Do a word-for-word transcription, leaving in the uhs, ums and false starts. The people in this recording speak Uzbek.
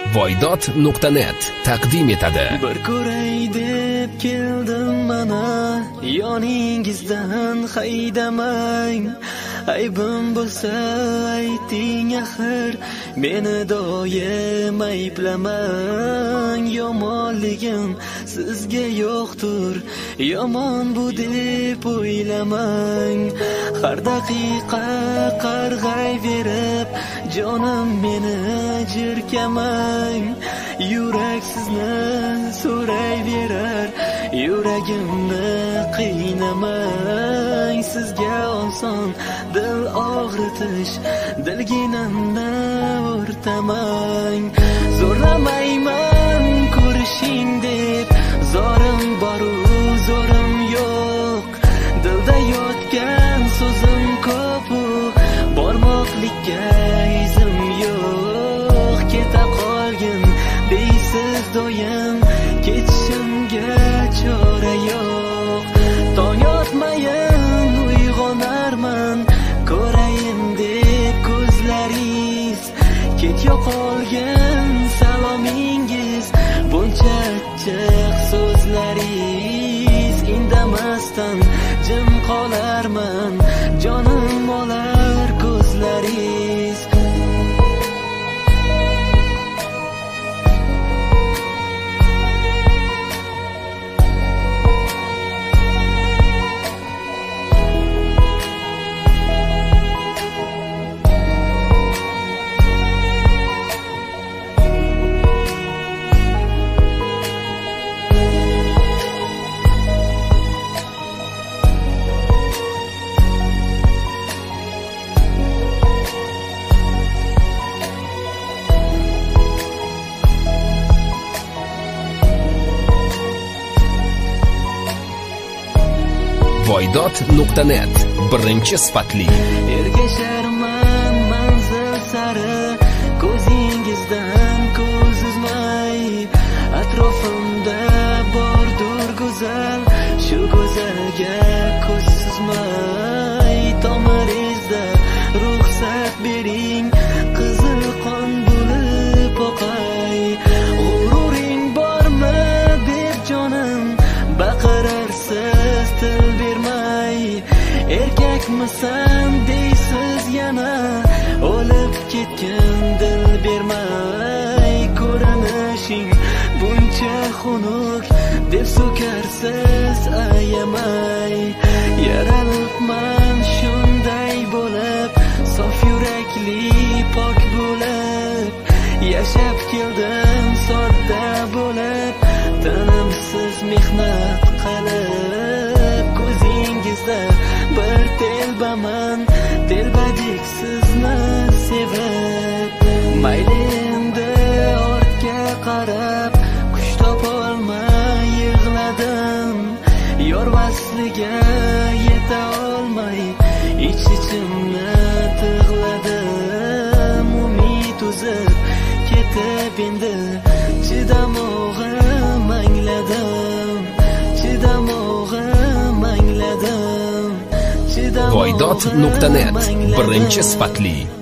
voydod nuqta net taqdim etadi. Bir ko'ray deb keldim mana, yoningizdan haydamang. Aybim bo'lsa ayting axir, meni doim ayblamang. Yomonligim sizga yo'qdir, yomon bu deb o'ylamang. Har daqiqa qarg'ayverib, jonim meni jirkamang. Yurak sizni so'rayverar, yuragimni qiynamang. Sizga oson dil og'ritish, dilginamni o'rtamang. Zo'rlamayman ko'rishing deb, zorim boru zo'rim yo'q. Dilda yotgan so'zim ko'p, bormoqlikka izim yo'q. Keta qolgin deysiz doim, ketishimga chora yo'q. Tong otmayin uyg'onarman, ko'rayin deb ko'zlaringiz. Ketyo qolgan salomingiz, buncha achchiq so'zlaringiz. Indamasdan jim qolarman, jonim olar ko'zlaringiz. voydod nuqta net birinchi sifatli. Ergasharman manzil sari, ko'zingizdan ko'z uzmay. Atrofimda bordur go'zal, shu go'zalga ko'z suzmay. Tomiringizda ruxsat bering, qizil qon bo'lib oqay. G'ururing bormi deb jonim baqirarsiz til bermay. Erkakmisan deysiz yana, o'lib ketgan dil bermay. Ko'rinishing buncha xunuk deb so'karsiz ayamay. Yaralibman shunday bo'lib, sof yurakli pok bo'lib. Yashab keldim sodda bo'lib, tinimsiz mehnat qilib. Ko'zingizda bir telbaman, telbadik sizni sevib. Mayli endi ortga qarab, kuch topolmay yig'ladim. Yor vasliga yeta olmay, ich-ichimni tig'ladim. Umid uzib ketib endi, chidamog'im angladim. Chidamog'im angladim. voydod nuqta net birinchi sifatli.